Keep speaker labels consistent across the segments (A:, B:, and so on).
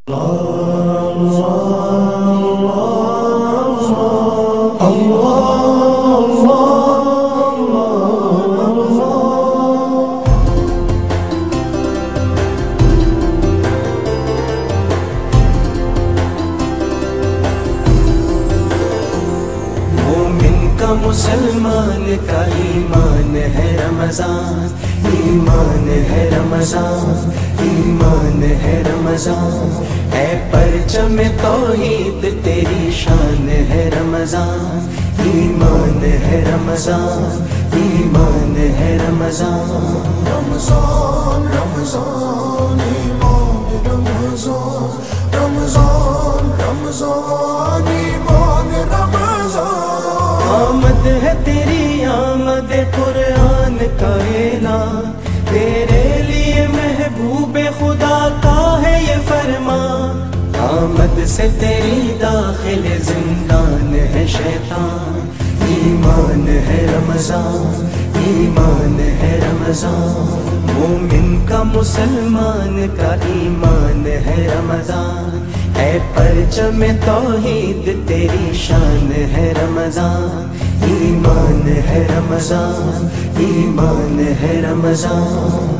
A: مسلمان کا ایمان ہے رمضان، ایمان ہے رمضان، ایمان ہے رمضان، اے پرچم توحید تیری شان ہے رمضان، ایمان ہے رمضان، ایمان ہے رمضان، رمضان رمضان ایمان رمضان، رمضان رمضان ایمان رمضان، آمد ہے تیری آمد قرآن کا اعلان، تیرے لیے محبوب خدا کا ہے یہ فرمان، آمد سے تیری داخل زندان ہے شیطان، ایمان ہے رمضان، ایمان ہے رمضان، مومن کا مسلمان کا ایمان ہے رمضان، اے پرچم توحید تیری شان ہے رمضان، ایمان ہے رمضان، ایمان ہے رمضان،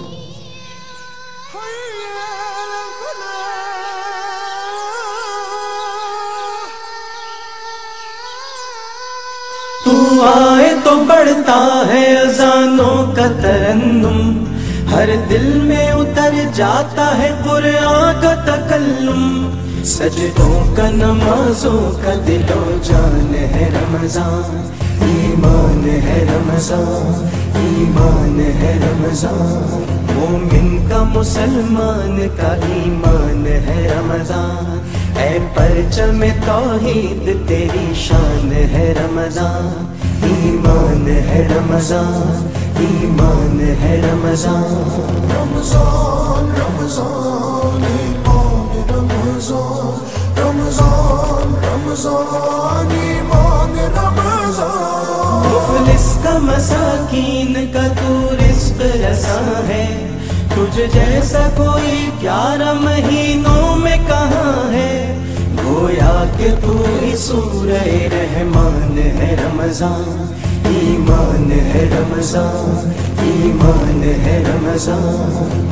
A: تو آئے تو بڑھتا ہے اذانوں کا ترنم، ہر دل میں اتر جاتا ہے قرآن کا تکلم، سجدوں کا نمازوں کا دل و جان ہے رمضان، ایمان ہے رمضان، ایمان ہے رمضان، مومن کا مسلمان کا ایمان ہے رمضان، اے پرچم توحید تیری شان ہے رمضان، ایمان ہے رمضان، ایمان ہے رمضان، رمضان رمضان ایمان رمضان، رمضان رمضان ایمان رمضان، مفلس کا مساکین کا تو رزق رساں ہے، تجھ جیسا کوئی 11 مہینوں میں کہاں ہے، گویا کہ تو ہی سورہ رحمان ہے رمضان، ایمان ہے رمضان، ایمان ہے رمضان،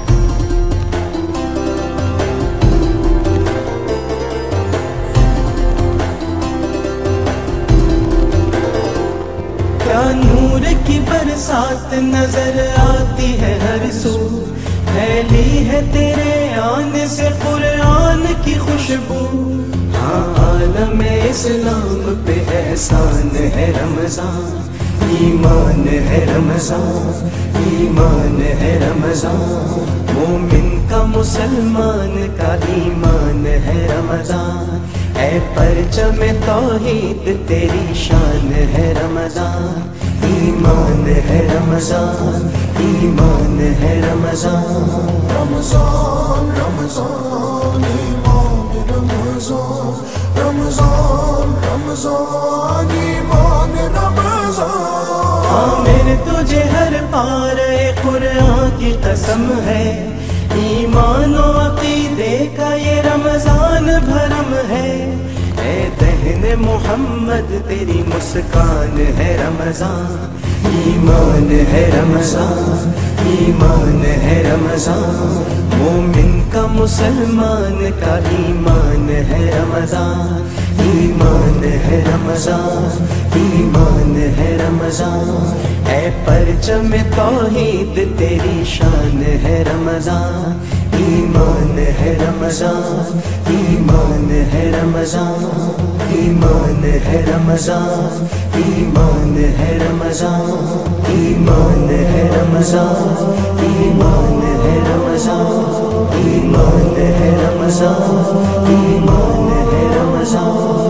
A: کیا نور کی برسات نظر آتی ہے ہر سو، پھیلی ہے تیرے آنے سے قرآن کی خوشبو، ہاں عالم اسلام پہ احسان ہے رمضان، ایمان ہے رمضان، ایمان ہے رمضان، مومن کا مسلمان کا ایمان ہے رمضان، اے پرچم توحید تیری شان ہے رمضان، ایمان ہے رمضان، ایمان ہے رمضان، رمضان رمضان ایمان رمضان، رمضان رمضان ایمان رمضان، عامر تجھے ہر پارے قرآن کی قسم ہے، ایمان و عقیدے کا یہ رمضان بھرم ہے، اے دہن محمد تیری مسکان ہے رمضان، ایمان ہے رمضان، ایمان ہے رمضان، مومن کا مسلمان کا ایمان ہے رمضان، ایمان ہے رمضان، ایمان ہے رمضان، اے پرچم توحید تیری شان ہے رمضان، ایمان ہے رمضان، ایمان ہے رمضان، ایمان ہے رمضان، ایمان ہے رمضان، ایمان ہے رمضان، ایمان ہے رمضان، ایمان ہے رمضان، ایمان ہے رمضان۔